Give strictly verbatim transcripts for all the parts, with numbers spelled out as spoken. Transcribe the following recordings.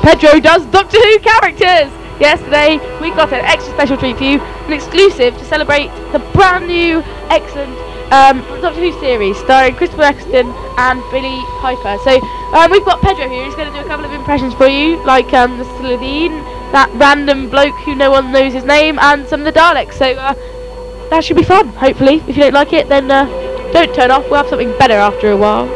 Pedro does Doctor Who characters. Yesterday we got an extra special treat for you, an exclusive to celebrate the brand new, excellent um, Doctor Who series starring Christopher Eccleston and Billie Piper. So um, we've got Pedro here. He's going to do a couple of impressions for you, like um, the Slitheen, that random bloke who no one knows his name, and some of the Daleks. So uh, that should be fun. Hopefully, if you don't like it, then uh, don't turn off. We'll have something better after a while.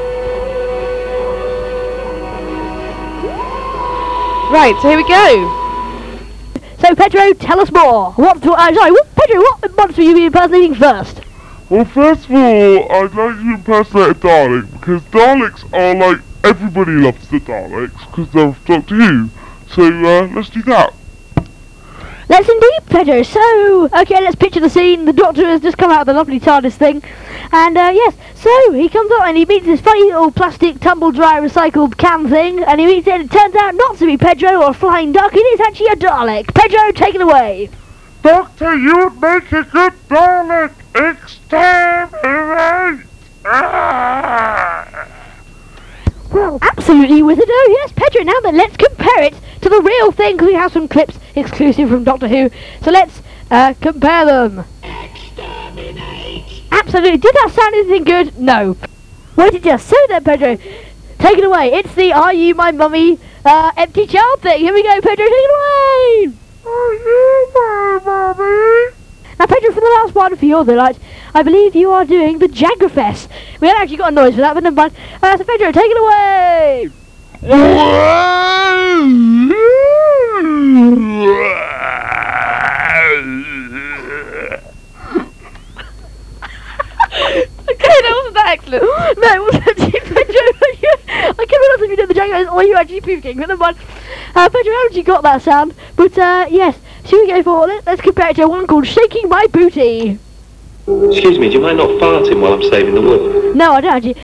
Right, so here we go. So Pedro, tell us more. What? Uh, sorry, what, Pedro, what monster will you be impersonating first? Well, first of all, I'd like to impersonate a Dalek, because Daleks are like, everybody loves the Daleks, because they're Doctor Who. So, uh, let's do that. Let's indeed, Pedro. So, okay, let's picture the scene. The Doctor has just come out of the lovely TARDIS thing. And, uh, yes, so he comes up and he meets this funny little plastic tumble-dry recycled can thing. And he meets it and it turns out not to be Pedro or a flying duck. It is actually a Dalek. Pedro, take it away. Doctor, you'd make a good Dalek. Exterminate! Ah! Well, absolutely, Wizardo. Yes, Pedro. Now then, let's compare it to the real thing, because we have some clips exclusive from Doctor Who. So let's uh, compare them. Exterminate! Absolutely. Did that sound anything good? No. What did you just say there, Pedro? Take it away. It's the "Are You My Mummy?" Uh, empty child thing. Here we go, Pedro. Take it away. Are you my mummy? Now, Pedro, for the last one for your delight, I believe you are doing the Jaggerfest. We haven't actually got a noise for that, but never mind. Uh, so, Pedro, take it away! Okay, that wasn't that excellent. No, it wasn't actually, Pedro. I can't remember if you did the Jaggerfest or you actually puking, but never mind. Uh, Pedro, how did you got that sound? But, uh, yes, should we go for it? Let's compare it to one called Shaking My Booty. Excuse me, do you mind not farting while I'm saving the wood? No, I don't actually.